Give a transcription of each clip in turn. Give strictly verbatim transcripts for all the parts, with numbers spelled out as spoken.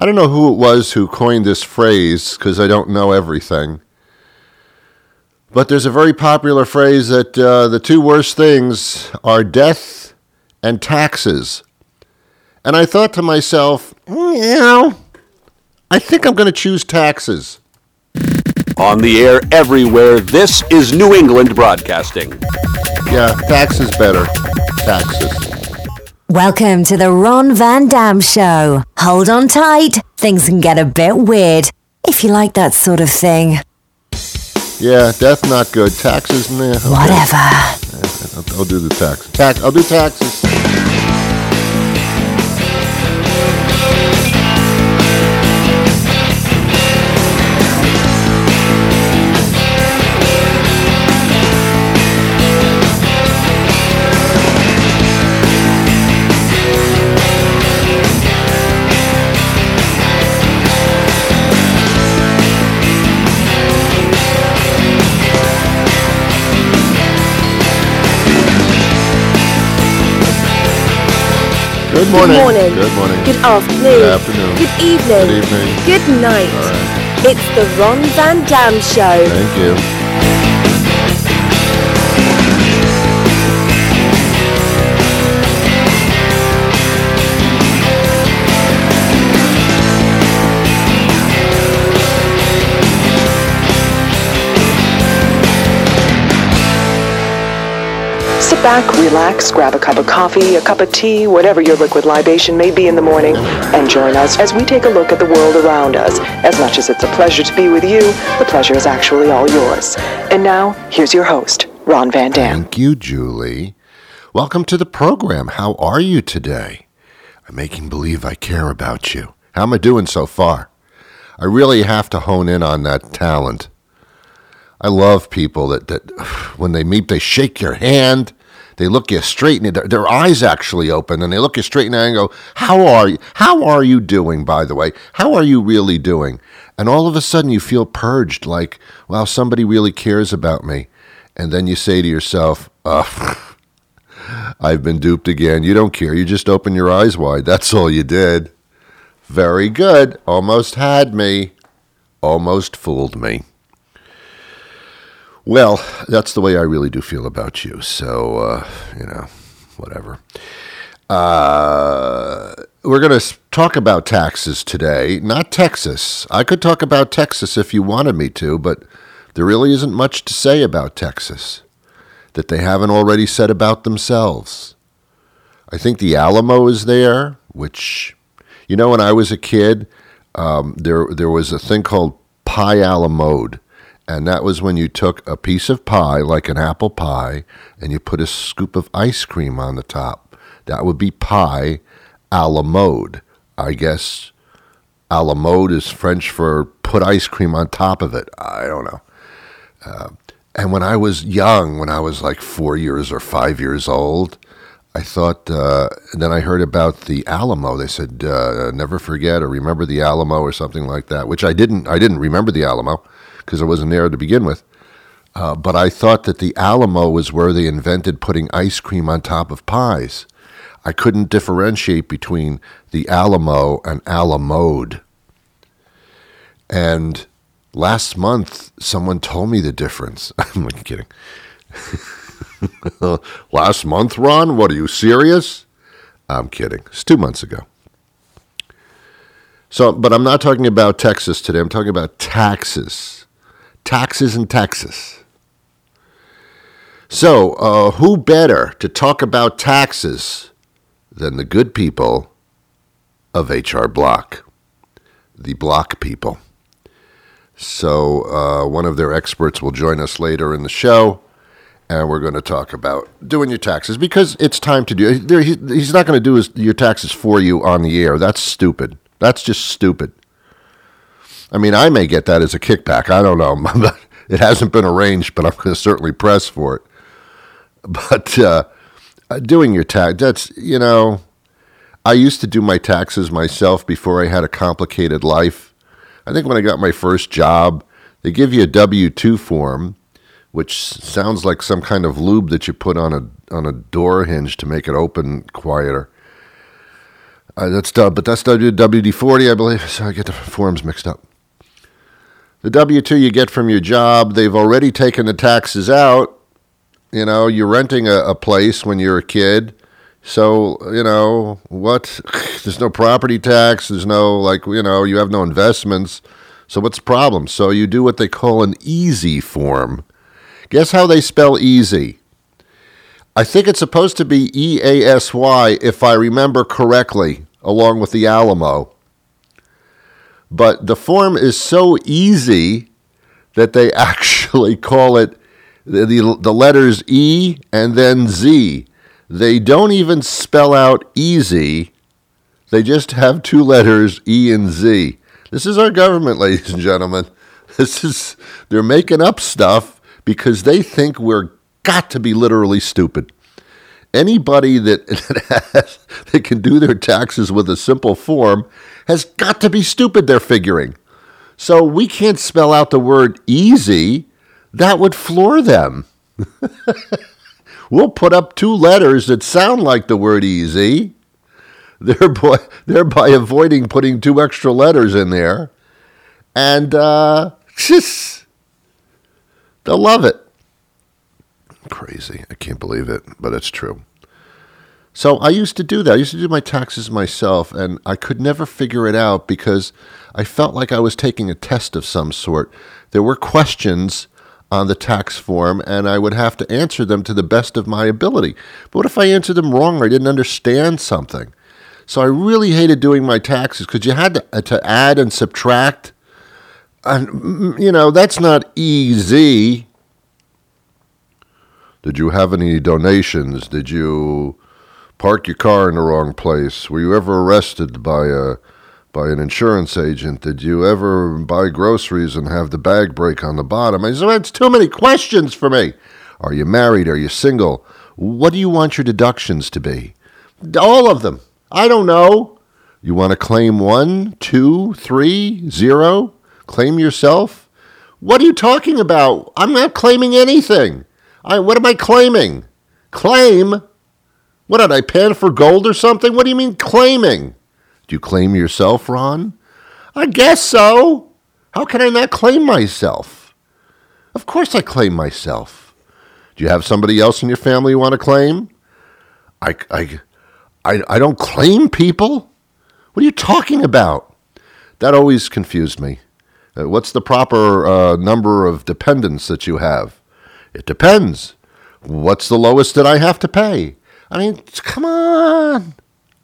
I don't know who it was who coined this phrase because I don't know everything. But there's a very popular phrase that uh, the two worst things are death and taxes. And I thought to myself, you know, I think I'm going to choose taxes. On the air everywhere, this is New England Broadcasting. Yeah, taxes better. Taxes. Welcome to the Ron Van Dam Show. Hold on tight. Things can get a bit weird, if you like that sort of thing. Yeah, death not good. Taxes, nah. Okay. Whatever. I'll, I'll do the tax. Tax. I'll do taxes. Good morning. Good morning. Good morning. Good afternoon. Good afternoon. Good evening. Good evening. Good night. All right. It's the Ron Van Dam Show. Thank you. Sit back, relax, grab a cup of coffee, a cup of tea, whatever your liquid libation may be in the morning, and join us as we take a look at the world around us. As much as it's a pleasure to be with you, the pleasure is actually all yours. And now, here's your host, Ron Van Dam. Thank you, Julie. Welcome to the program. How are you today? I'm making believe I care about you. How am I doing so far? I really have to hone in on that talent. I love people that, that when they meet, they shake your hand, they look you straight in their, their eyes actually open, and they look you straight in the eye and go, how are you? How are you doing, by the way? How are you really doing? And all of a sudden you feel purged, like, wow, somebody really cares about me. And then you say to yourself, oh, I've been duped again. You don't care. You just open your eyes wide. That's all you did. Very good. Almost had me. Almost fooled me. Well, that's the way I really do feel about you. So, uh, you know, whatever. Uh, we're going to talk about taxes today, not Texas. I could talk about Texas if you wanted me to, but there really isn't much to say about Texas that they haven't already said about themselves. I think the Alamo is there, which, you know, when I was a kid, um, there there was a thing called pie a la mode. And that was when you took a piece of pie, like an apple pie, and you put a scoop of ice cream on the top. That would be pie a la mode. I guess a la mode is French for put ice cream on top of it. I don't know. Uh, and when I was young, when I was like four years or five years old, I thought, uh, and then I heard about the Alamo. They said, uh, never forget or remember the Alamo or something like that, which I didn't. I didn't remember the Alamo, because I wasn't there to begin with. Uh, but I thought that the Alamo was where they invented putting ice cream on top of pies. I couldn't differentiate between the Alamo and a la mode. And last month, someone told me the difference. I'm like kidding. Last month, Ron? What, are you serious? I'm kidding. It's two months ago. So, but I'm not talking about Texas today. I'm talking about taxes. Taxes in Texas. So, uh, who better to talk about taxes than the good people of H R Block, the Block people. So, uh, one of their experts will join us later in the show, and we're going to talk about doing your taxes, because it's time to do it. He's not going to do his, your taxes for you on the air. That's stupid. That's just stupid. I mean, I may get that as a kickback. I don't know. It hasn't been arranged, but I'm going to certainly press for it. But uh, doing your tax, that's, you know, I used to do my taxes myself before I had a complicated life. I think when I got my first job, they give you a W two form, which sounds like some kind of lube that you put on a on a door hinge to make it open quieter. Uh, that's done, but that's W D forty, I believe. So I get the forms mixed up. The W two you get from your job, they've already taken the taxes out. You know, you're renting a, a place when you're a kid. So, you know, what? There's no property tax. There's no, like, you know, you have no investments. So what's the problem? So you do what they call an easy form. Guess how they spell easy? I think it's supposed to be E A S Y, if I remember correctly, along with the Alamo. But the form is so easy that they actually call it the, the, the letters E and then Z. They don't even spell out easy. They just have two letters, E and Z. This is our government, ladies and gentlemen. This is, they're making up stuff because they think we're got to be literally stupid. Anybody that, that, has, that can do their taxes with a simple form has got to be stupid, they're figuring. So we can't spell out the word easy. That would floor them. We'll put up two letters that sound like the word easy, thereby, thereby avoiding putting two extra letters in there. And uh, just, they'll love it. Crazy. I can't believe it, but it's true. So I used to do that. I used to do my taxes myself, and I could never figure it out because I felt like I was taking a test of some sort. There were questions on the tax form, and I would have to answer them to the best of my ability. But what if I answered them wrong or I didn't understand something? So I really hated doing my taxes because you had to, to add and subtract. And, you know, that's not easy. Did you have any donations? Did you park your car in the wrong place? Were you ever arrested by a by an insurance agent? Did you ever buy groceries and have the bag break on the bottom? I said, it's too many questions for me. Are you married? Are you single? What do you want your deductions to be? All of them. I don't know. You want to claim one, two, three, zero? Claim yourself? What are you talking about? I'm not claiming anything. I, what am I claiming? Claim? What, did I pan for gold or something? What do you mean claiming? Do you claim yourself, Ron? I guess so. How can I not claim myself? Of course I claim myself. Do you have somebody else in your family you want to claim? I, I, I, I don't claim people. What are you talking about? That always confused me. Uh, what's the proper uh, number of dependents that you have? It depends. What's the lowest that I have to pay? I mean, come on.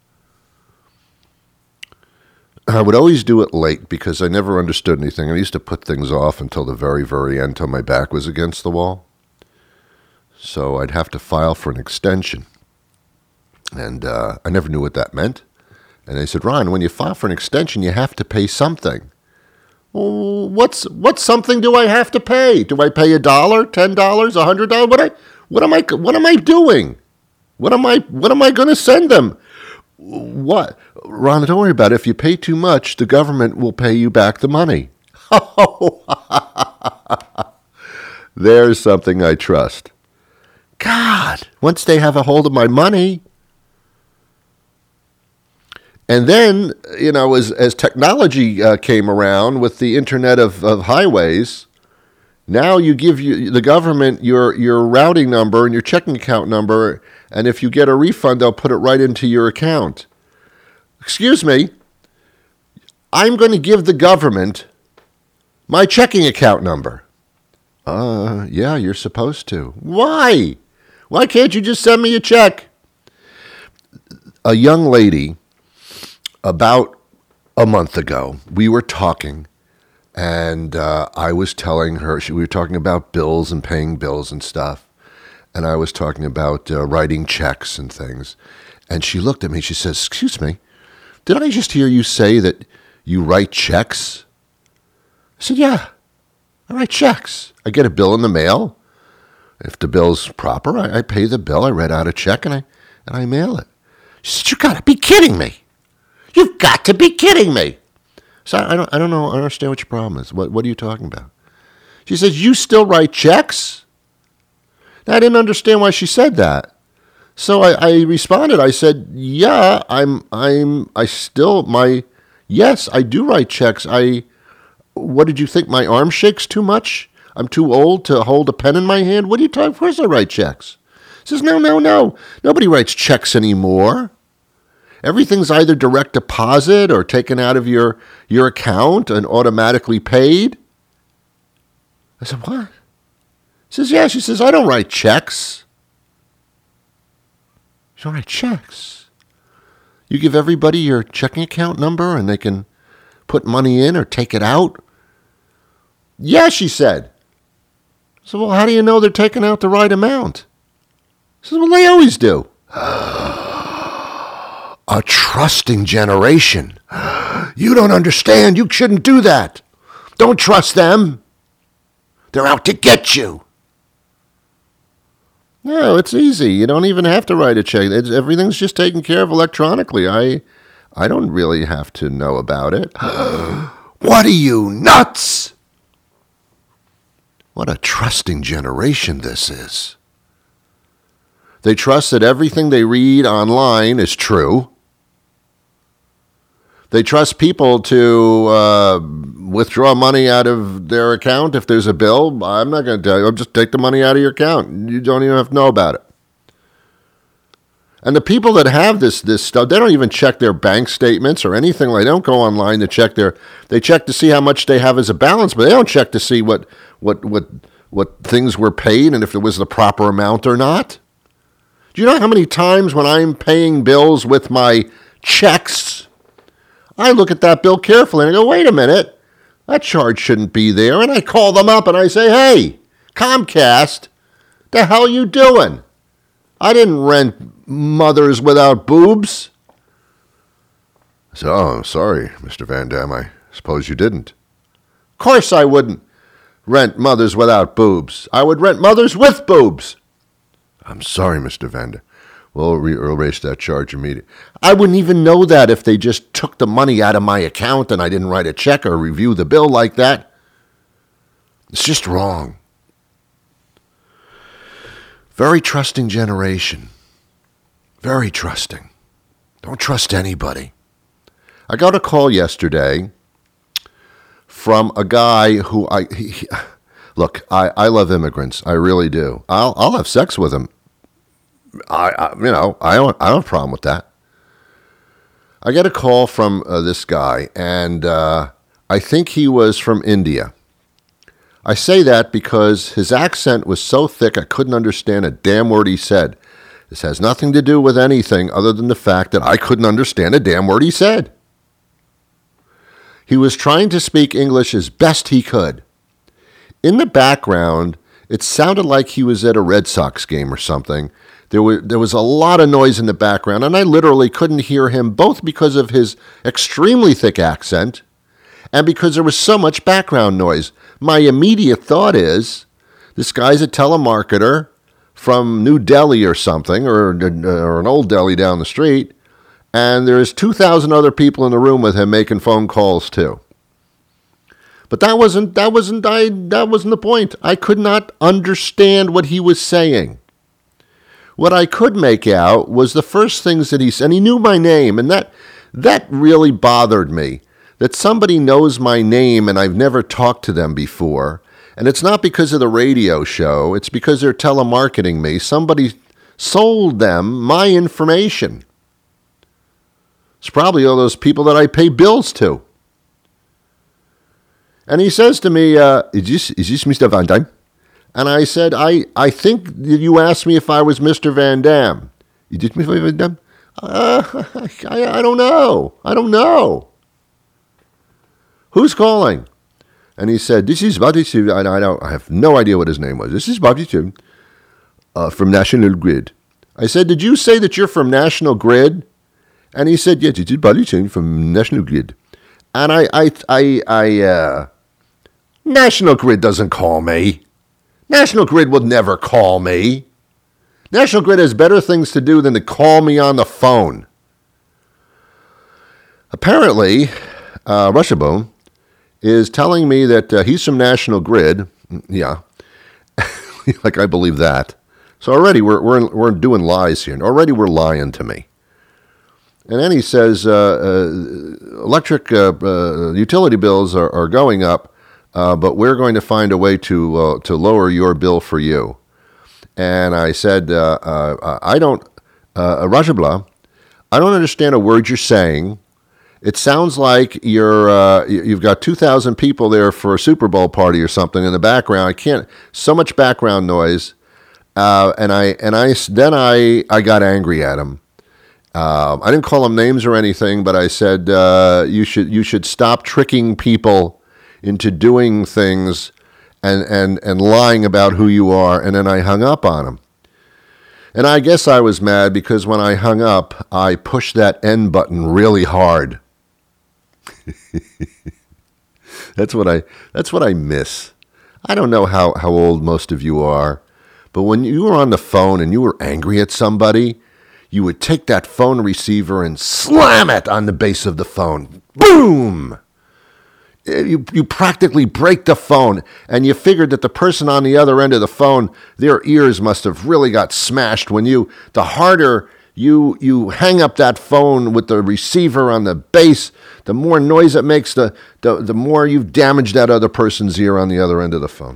I would always do it late because I never understood anything. I used to put things off until the very, very end, until my back was against the wall. So I'd have to file for an extension. And uh, I never knew what that meant. And they said, Ron, when you file for an extension, you have to pay something. Well, what's what something do I have to pay? Do I pay a dollar, ten dollars, a hundred dollars? What I what am I what am I doing? What am I what am I going to send them? What, Ron? Don't worry about it. If you pay too much, the government will pay you back the money. Oh, there's something I trust. God, once they have a hold of my money. And then, you know, as as technology uh, came around with the Internet of, of highways, now you give you, the government your, your routing number and your checking account number, and if you get a refund, they'll put it right into your account. Excuse me, I'm going to give the government my checking account number. Uh, yeah, you're supposed to. Why? Why can't you just send me a check? A young lady, about a month ago, we were talking, and uh, I was telling her, she, we were talking about bills and paying bills and stuff, and I was talking about uh, writing checks and things, and she looked at me, she says, excuse me, did I just hear you say that you write checks? I said, yeah, I write checks. I get a bill in the mail. If the bill's proper, I, I pay the bill, I write out a check, and I, and I mail it. She said, you gotta be kidding me. You've got to be kidding me. So I don't I don't know, I don't understand what your problem is. What what are you talking about? She says, you still write checks? Now, I didn't understand why she said that. So I, I responded. I said, yeah, I'm, I'm, I still, my, yes, I do write checks. I, what did you think? My arm shakes too much? I'm too old to hold a pen in my hand? What are you talking? Of course I write checks. He says, no, no, no. Nobody writes checks anymore. Everything's either direct deposit or taken out of your, your account and automatically paid. I said, what? He says, yeah. She says, I don't write checks. You don't write checks. You give everybody your checking account number and they can put money in or take it out? Yeah, she said. So, well, how do you know they're taking out the right amount? She says, well, they always do. A trusting generation. You don't understand. You shouldn't do that. Don't trust them. They're out to get you. No, it's easy. You don't even have to write a check. It's, everything's just taken care of electronically. I I don't really have to know about it. What are you, nuts? What a trusting generation this is. They trust that everything they read online is true. They trust people to uh, withdraw money out of their account if there's a bill. I'm not going to tell you. I'll just take the money out of your account. You don't even have to know about it. And the people that have this this stuff, they don't even check their bank statements or anything. They don't go online to check their. They check to see how much they have as a balance, but they don't check to see what what what what things were paid and if it was the proper amount or not. Do you know how many times when I'm paying bills with my checks, I look at that bill carefully and I go, wait a minute, that charge shouldn't be there. And I call them up and I say, hey, Comcast, the hell you doing? I didn't rent Mothers Without Boobs. I said, oh, sorry, Mister Van Dam, I suppose you didn't. Of course I wouldn't rent Mothers Without Boobs. I would rent Mothers With Boobs. I'm sorry, Mister Van Dam. We'll erase that charge immediately. I wouldn't even know that if they just took the money out of my account and I didn't write a check or review the bill like that. It's just wrong. Very trusting generation. Very trusting. Don't trust anybody. I got a call yesterday from a guy who I... He, look, I, I love immigrants. I really do. I'll I'll have sex with them. I, I, you know, I don't, I don't have a problem with that. I get a call from uh, this guy, and uh, I think he was from India. I say that because his accent was so thick I couldn't understand a damn word he said. This has nothing to do with anything other than the fact that I couldn't understand a damn word he said. He was trying to speak English as best he could. In the background, it sounded like he was at a Red Sox game or something. There was, there was a lot of noise in the background, and I literally couldn't hear him, both because of his extremely thick accent and because there was so much background noise. My immediate thought is, this guy's a telemarketer from New Delhi or something, or, or an old Delhi down the street, and there's two thousand other people in the room with him making phone calls too. But that wasn't that wasn't I that wasn't the point. I could not understand what he was saying. What I could make out was the first things that he said, and he knew my name, and that that really bothered me, that somebody knows my name and I've never talked to them before. And it's not because of the radio show, it's because they're telemarketing me. Somebody sold them my information. It's probably all those people that I pay bills to. And he says to me, uh, is this, is this Mister Van Dam? And I said, I, I think you asked me if I was Mister Van Dam. You did Mister Van Dam? Uh, I, I don't know. I don't know. Who's calling? And he said, this is Bobby Sim. I, I, don't, I have no idea what his name was. This is Bobby Sim uh, from National Grid. I said, did you say that you're from National Grid? And he said, yes, it is Bobby Sim from National Grid. And I, I, I, I, uh, National Grid doesn't call me. National Grid would never call me. National Grid has better things to do than to call me on the phone. Apparently, uh, Rushabone is telling me that uh, he's from National Grid. Yeah, like I believe that. So already we're we're we're doing lies here. And already we're lying to me. And then he says, uh, uh, electric uh, uh, utility bills are, are going up, uh, but we're going to find a way to uh, to lower your bill for you. And I said, uh, uh, I don't, uh, Rajabla, I don't understand a word you're saying. It sounds like you're uh, you've got two thousand people there for a Super Bowl party or something in the background. I can't, so much background noise. Uh, and I and I then I, I got angry at him. Um, I didn't call them names or anything, but I said uh, you should you should stop tricking people into doing things and, and, and lying about who you are. And then I hung up on him. And I guess I was mad because when I hung up, I pushed that end button really hard. That's what I that's what I miss. I don't know how, how old most of you are, but when you were on the phone and you were angry at somebody, you would take that phone receiver and slam it on the base of the phone. Boom! You, you practically break the phone, and you figured that the person on the other end of the phone, their ears must have really got smashed when you, the harder you you hang up that phone with the receiver on the base, the more noise it makes, the, the, the more you've damaged that other person's ear on the other end of the phone.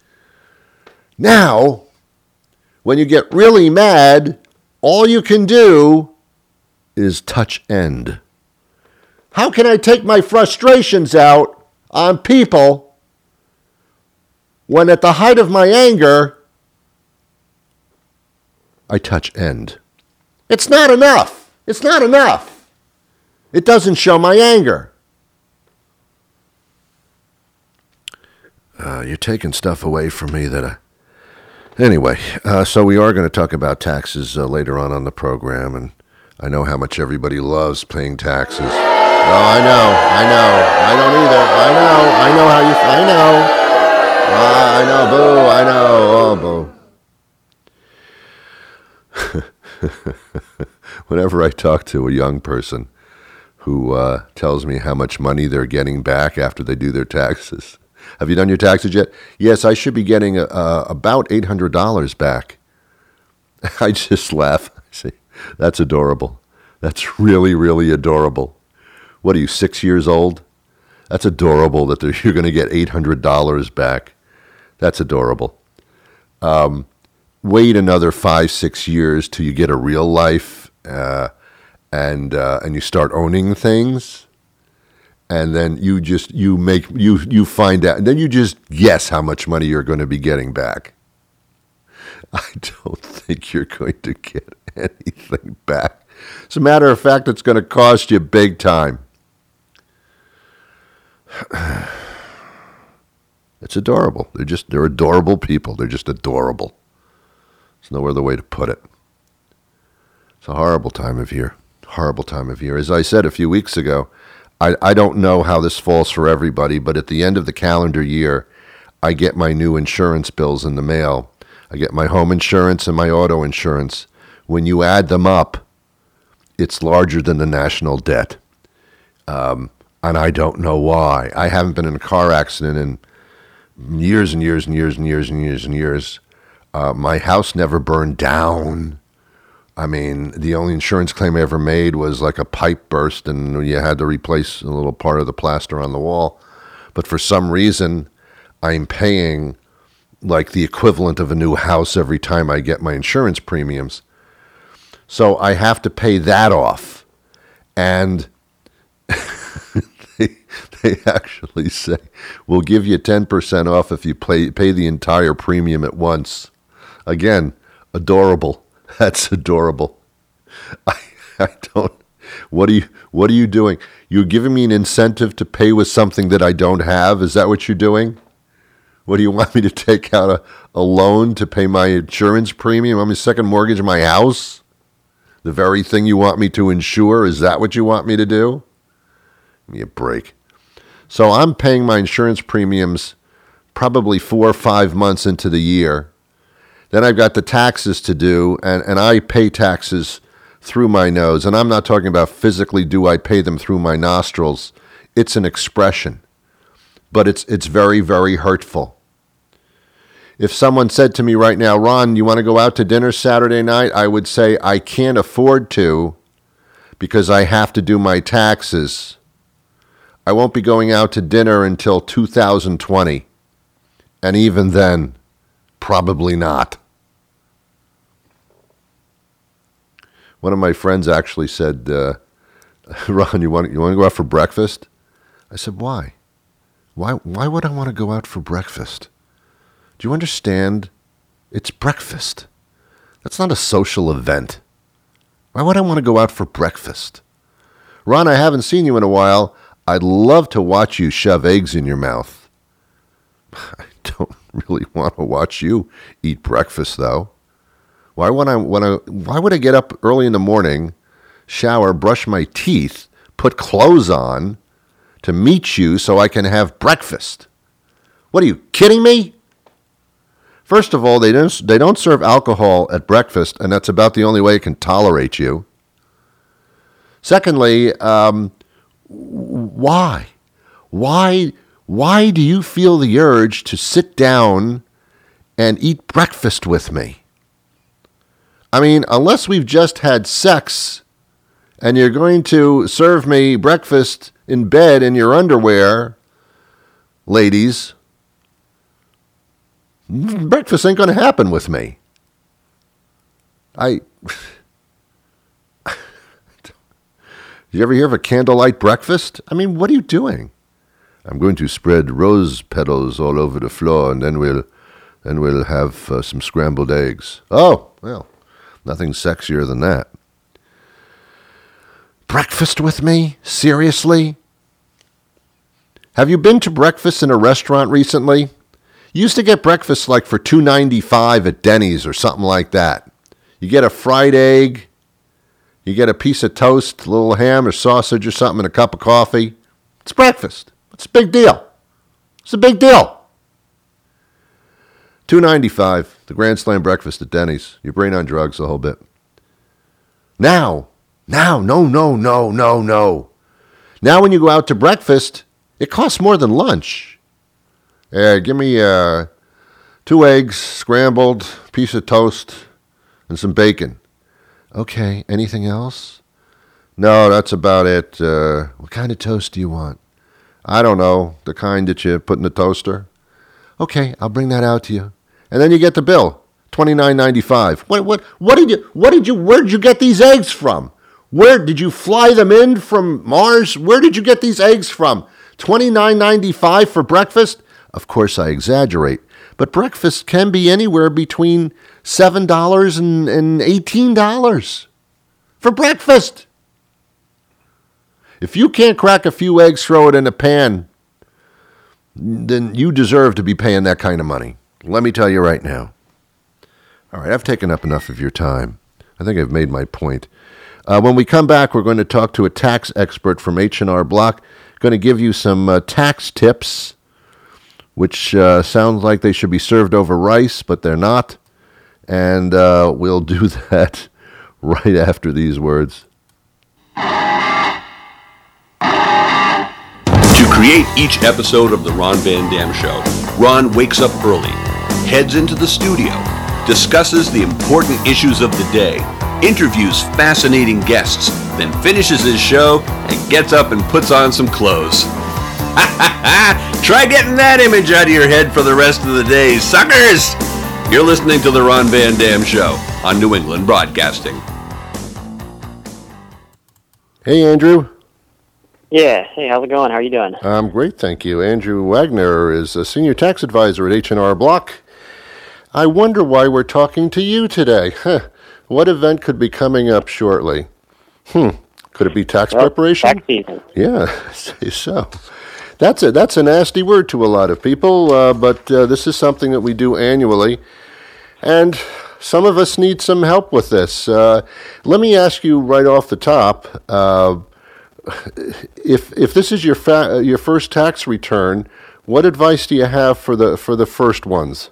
Now, when you get really mad, all you can do is touch end. How can I take my frustrations out on people when at the height of my anger, I touch end? It's not enough. It's not enough. It doesn't show my anger. Uh, you're taking stuff away from me that I... Anyway, uh, so we are going to talk about taxes uh, later on on the program, and I know how much everybody loves paying taxes. No, I know, I know, I don't either. I know, I know how you, I know, uh, I know, boo, I know, oh, boo. Whenever I talk to a young person who uh, tells me how much money they're getting back after they do their taxes, have you done your taxes yet? Yes, I should be getting uh, about eight hundred dollars back. I just laugh. I say, that's adorable. That's really, really adorable. What are you, six years old? That's adorable that you're going to get eight hundred dollars back. That's adorable. Um, wait another five, six years till you get a real life uh, and uh, and you start owning things. And then you just, you make, you, you find out, and then you just guess how much money you're going to be getting back. I don't think you're going to get anything back. As a matter of fact, it's going to cost you big time. It's adorable. They're just, they're adorable people. They're just adorable. There's no other way to put it. It's a horrible time of year. Horrible time of year. As I said a few weeks ago, I, I don't know how this falls for everybody, but at the end of the calendar year, I get my new insurance bills in the mail. I get my home insurance and my auto insurance. When you add them up, it's larger than the national debt. Um, and I don't know why. I haven't been in a car accident in years and years and years and years and years and years. Uh, my house never burned down. I mean, the only insurance claim I ever made was like a pipe burst and you had to replace a little part of the plaster on the wall. But for some reason, I'm paying like the equivalent of a new house every time I get my insurance premiums. So I have to pay that off. And they, they actually say, we'll give you ten percent off if you pay, pay the entire premium at once. Again, adorable. That's adorable. I, I don't. What are you? What are you doing? You're giving me an incentive to pay with something that I don't have. Is that what you're doing? What do you want me to take out a, a loan to pay my insurance premium? I'm a second mortgage on my house. The very thing you want me to insure. Is that what you want me to do? Give me a break. So I'm paying my insurance premiums probably four or five months into the year. Then I've got the taxes to do, and, and I pay taxes through my nose. And I'm not talking about physically do I pay them through my nostrils. It's an expression. But it's it's very, very hurtful. if someone said to me right now, Ron, you want to go out to dinner Saturday night? I would say I can't afford to because I have to do my taxes. I won't be going out to dinner until two thousand twenty. And even then, probably not. One of my friends actually said, uh, Ron, you want, you want to go out for breakfast? I said, why? Why, why would I want to go out for breakfast? Do you understand? It's breakfast. That's not a social event. Why would I want to go out for breakfast? Ron, I haven't seen you in a while. I'd love to watch you shove eggs in your mouth. I don't really want to watch you eat breakfast, though. Why would I, when I, why would I get up early in the morning, shower, brush my teeth, put clothes on to meet you so I can have breakfast? What, are you kidding me? First of all, they don't, they don't serve alcohol at breakfast, and that's about the only way it can tolerate you. Secondly, um, why? Why, why do you feel the urge to sit down and eat breakfast with me? I mean, unless we've just had sex and you're going to serve me breakfast in bed in your underwear, ladies, breakfast ain't going to happen with me. I... Did you ever hear of a candlelight breakfast? I mean, what are you doing? I'm going to spread rose petals all over the floor, and then we'll, then we'll have uh, some scrambled eggs. Oh, well, nothing sexier than that. Breakfast with me? Seriously? Have you been to breakfast in a restaurant recently? You used to get breakfast like for two ninety-five at Denny's or something like that. You get a fried egg, you get a piece of toast, a little ham or sausage or something, and a cup of coffee. It's breakfast. It's a big deal. It's a big deal. two ninety-five, the Grand Slam breakfast at Denny's. Your brain on drugs a whole bit. Now, now, no, no, no, no, no. Now when you go out to breakfast, it costs more than lunch. Yeah, give me uh, two eggs, scrambled, piece of toast, and some bacon. Okay, anything else? No, that's about it. Uh, what kind of toast do you want? I don't know, the kind that you put in the toaster. Okay, I'll bring that out to you. And then you get the bill, twenty-nine ninety-five. What what what did you what did you where did you get these eggs from? Where did you fly them in from Mars? Where did you get these eggs from? twenty-nine ninety-five for breakfast? Of course, I exaggerate, but breakfast can be anywhere between seven dollars and, and eighteen dollars for breakfast. If you can't crack a few eggs, throw it in a pan, then you deserve to be paying that kind of money. Let me tell you right now. All right, I've taken up enough of your time. I think I've made my point. Uh, when we come back, we're going to talk to a tax expert from H and R Block. Going to give you some uh, tax tips, which uh, sounds like they should be served over rice, but they're not. And uh, we'll do that right after these words. To create each episode of The Ron Van Dam Show, Ron wakes up early, heads into the studio, discusses the important issues of the day, interviews fascinating guests, then finishes his show and gets up and puts on some clothes. Try getting that image out of your head for the rest of the day, suckers! You're listening to The Ron Van Dam Show on New England Broadcasting. Hey, Andrew. Yeah. Hey, how's it going? How are you doing? I'm great, thank you. Andrew Wagner is a senior tax advisor at H and R Block. I wonder why we're talking to you today. Huh. What event could be coming up shortly? Hmm. Could it be tax well, preparation? Tax season. Yeah, say so. That's a, that's a nasty word to a lot of people, uh, but uh, this is something that we do annually. And some of us need some help with this. Uh, let me ask you right off the top, uh, if if this is your fa- your first tax return, what advice do you have for the for the first ones?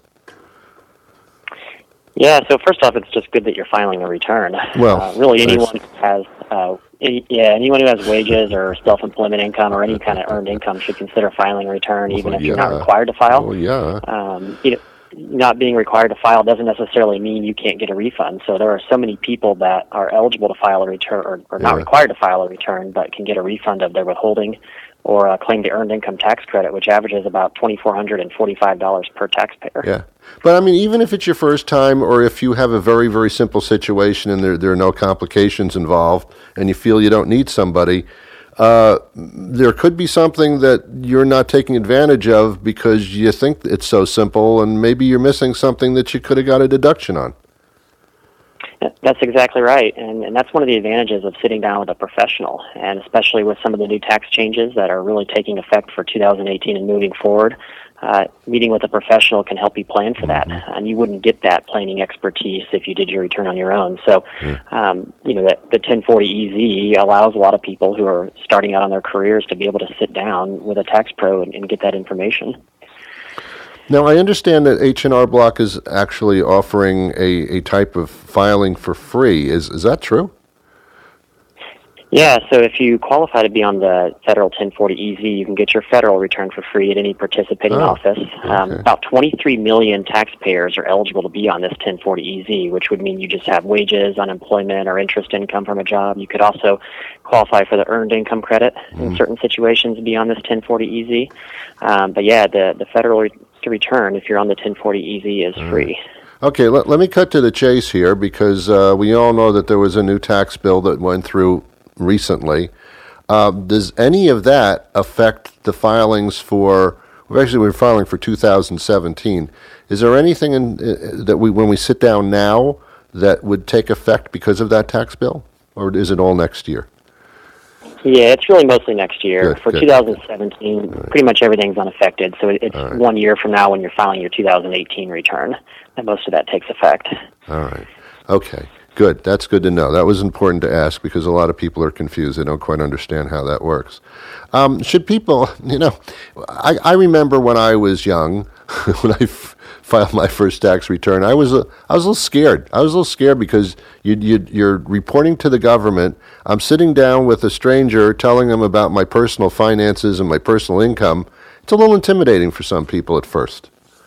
Yeah, so first off, it's just good that you're filing a return. Well, uh, really, anyone nice. who has uh, any, yeah, anyone who has wages or self-employment income or any kind of earned income should consider filing a return, even oh, if yeah. you're not required to file. Oh yeah. Um, you know, not being required to file doesn't necessarily mean you can't get a refund. So there are so many people that are eligible to file a return, or, or not Yeah. required to file a return, but can get a refund of their withholding or uh, claim the earned income tax credit, which averages about two thousand four hundred forty-five dollars per taxpayer. Yeah. But, I mean, even if it's your first time or if you have a very, very simple situation and there, there are no complications involved and you feel you don't need somebody, uh, there could be something that you're not taking advantage of because you think it's so simple and maybe you're missing something that you could have got a deduction on. That's exactly right, and, and that's one of the advantages of sitting down with a professional, and especially with some of the new tax changes that are really taking effect for two thousand eighteen and moving forward. Uh, meeting with a professional can help you plan for that, mm-hmm. and you wouldn't get that planning expertise if you did your return on your own. So, mm. um, you know, that the ten forty E Z allows a lot of people who are starting out on their careers to be able to sit down with a tax pro and, and get that information. Now, I understand that H and R Block is actually offering a, a type of filing for free. Is is that true? Yeah, so if you qualify to be on the federal ten forty E Z, you can get your federal return for free at any participating oh, office. Um, okay. About twenty-three million taxpayers are eligible to be on this ten forty E Z, which would mean you just have wages, unemployment, or interest income from a job. You could also qualify for the earned income credit mm. in certain situations to be on this ten forty E Z. Um, but yeah, the, the federal re- return, if you're on the ten forty E Z, is mm. free. Okay, let, let me cut to the chase here because uh, we all know that there was a new tax bill that went through recently. Uh, does any of that affect the filings for, well, actually we're filing for two thousand seventeen. Is there anything in, uh, that we, when we sit down now, that would take effect because of that tax bill? Or is it all next year? Yeah, it's really mostly next year. Good, for good. two thousand seventeen, right. Pretty much everything's unaffected. So it's right. one year from now when you're filing your two thousand eighteen return, and most of that takes effect. All right. Okay. Good. That's good to know. That was important to ask because a lot of people are confused. They don't quite understand how that works. Um, should people, you know, I, I remember when I was young, when I f- filed my first tax return, I was a, I was a little scared. I was a little scared because you, you, you're reporting to the government. I'm sitting down with a stranger telling them about my personal finances and my personal income. It's a little intimidating for some people at first.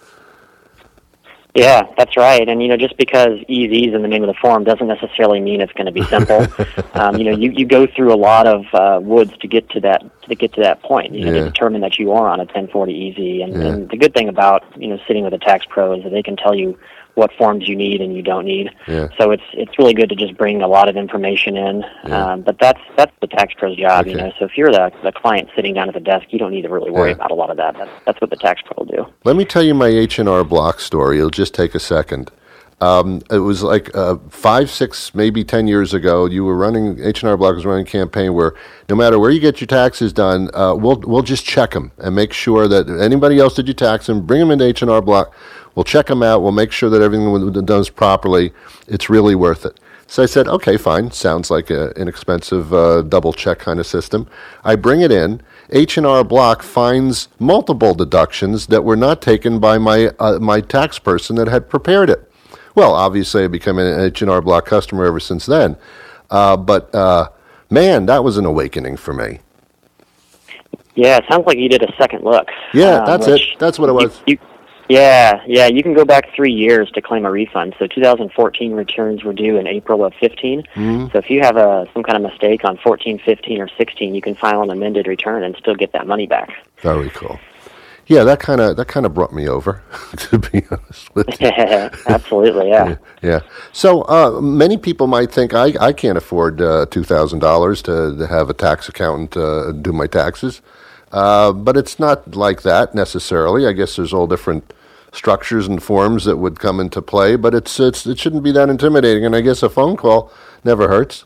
Yeah, that's right. And, you know, just because E Z is in the name of the form doesn't necessarily mean it's going to be simple. um, you know, you, you go through a lot of uh, woods to get to that to get to that point, you know, yeah. to determine that you are on a ten forty E Z. And, yeah. and the good thing about, you know, sitting with a tax pro is that they can tell you what forms you need and you don't need. Yeah. So it's it's really good to just bring a lot of information in. Yeah. Um, but that's that's the tax pro's job, Okay. you know. So if you're the, the client sitting down at the desk, you don't need to really worry Yeah. about a lot of that. That's, that's what the tax pro will do. Let me tell you my H and R Block story. It'll just take a second. Um, it was like uh, five, six, maybe ten years ago. You were running H and R Block was running a campaign where no matter where you get your taxes done, uh, we'll we'll just check them and make sure that anybody else did your tax and bring them into H and R Block. We'll check them out. We'll make sure that everything was done properly. It's really worth it. So I said, okay, fine. Sounds like an inexpensive uh, double check kind of system. I bring it in. H and R Block finds multiple deductions that were not taken by my uh, my tax person that had prepared it. Well, obviously, I became an H and R Block customer ever since then. Uh, but, uh, man, that was an awakening for me. Yeah, it sounds like you did a second look. Yeah, um, that's which it. That's what it was. You, you, yeah, yeah, you can go back three years to claim a refund. So two thousand fourteen returns were due in April of fifteen. Mm-hmm. So if you have a some kind of mistake on fourteen, fifteen, or sixteen, you can file an amended return and still get that money back. Very cool. Yeah, that kind of that kind of brought me over, to be honest with you. Absolutely, yeah. yeah. Yeah. So uh, many people might think I, I can't afford uh, two thousand dollars to, to have a tax accountant uh, do my taxes. Uh, but it's not like that necessarily. I guess there's all different structures and forms that would come into play, but it's, it's it shouldn't be that intimidating. And I guess a phone call never hurts.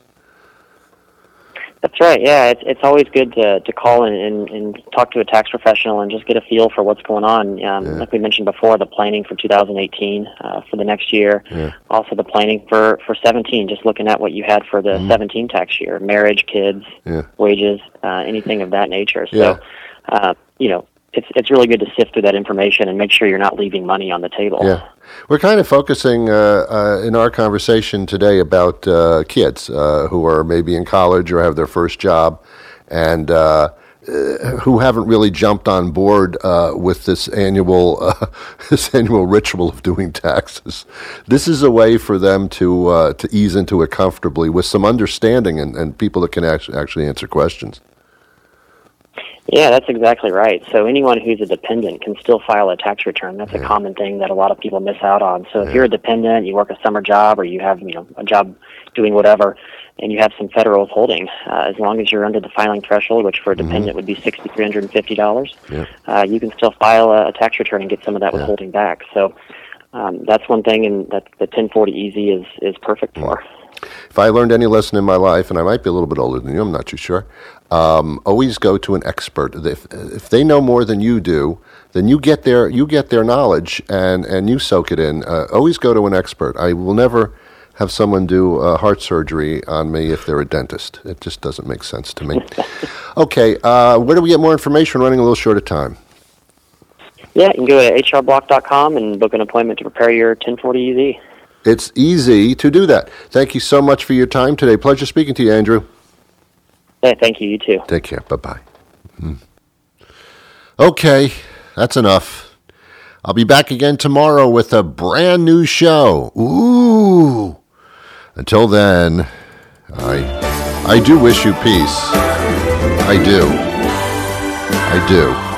That's right, yeah. It's it's always good to, to call and, and, and talk to a tax professional and just get a feel for what's going on. Um, Yeah. Like we mentioned before, the planning for two thousand eighteen, uh, for the next year. Yeah. Also the planning for, for seventeen, just looking at what you had for the Mhm. seventeen tax year, marriage, kids, Yeah. wages, uh, anything of that nature. So, Yeah. uh, you know, it's it's really good to sift through that information and make sure you're not leaving money on the table. Yeah. We're kind of focusing uh, uh, in our conversation today about uh, kids uh, who are maybe in college or have their first job. And uh, uh, who haven't really jumped on board uh, with this annual uh, this annual ritual of doing taxes. This is a way for them to uh, to ease into it comfortably with some understanding and, and people that can actually actually answer questions. Yeah, that's exactly right. So anyone who's a dependent can still file a tax return. That's yeah. a common thing that a lot of people miss out on. So if yeah. you're a dependent, you work a summer job, or you have you know a job doing whatever, and you have some federal withholding, uh, as long as you're under the filing threshold, which for a dependent mm-hmm. would be six thousand three hundred fifty dollars, yeah. uh, you can still file a, a tax return and get some of that yeah. withholding back. So um, that's one thing, and that the ten forty Easy is, is perfect mm-hmm. for. If I learned any lesson in my life, and I might be a little bit older than you, I'm not too sure, um, always go to an expert. If, if they know more than you do, then you get their you get their knowledge and, and you soak it in. Uh, always go to an expert. I will never have someone do uh, heart surgery on me if they're a dentist. It just doesn't make sense to me. Okay, uh, where do we get more information? We're running a little short of time. Yeah, you can go to H R block dot com and book an appointment to prepare your ten forty Easy. It's easy to do that. Thank you so much for your time today. Pleasure speaking to you, Andrew. Yeah, thank you. You too. Take care. Bye-bye. Mm. Okay, that's enough. I'll be back again tomorrow with a brand new show. Ooh. Until then, I I do wish you peace. I do. I do.